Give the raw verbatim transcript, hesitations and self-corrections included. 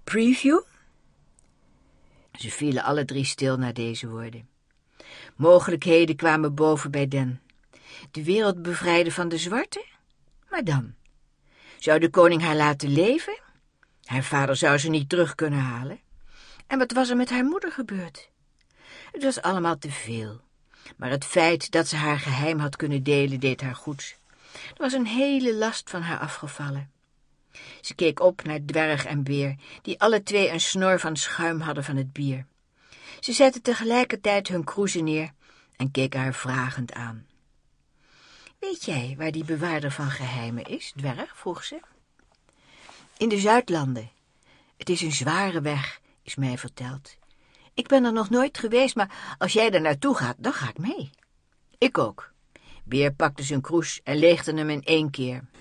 preview? Ze vielen alle drie stil na deze woorden. Mogelijkheden kwamen boven bij Den. De wereld bevrijden van de zwarte? Maar dan? Zou de koning haar laten leven? Haar vader zou ze niet terug kunnen halen. En wat was er met haar moeder gebeurd? Het was allemaal te veel. Maar het feit dat ze haar geheim had kunnen delen, deed haar goed. Er was een hele last van haar afgevallen. Ze keek op naar dwerg en beer, die alle twee een snor van schuim hadden van het bier. Ze zetten tegelijkertijd hun kroezen neer en keken haar vragend aan. Weet jij waar die bewaarder van geheimen is, dwerg? Vroeg ze. In de Zuidlanden. Het is een zware weg, is mij verteld. Ik ben er nog nooit geweest, maar als jij er naartoe gaat, dan ga ik mee. Ik ook. Beer pakte zijn kroes en leegde hem in één keer,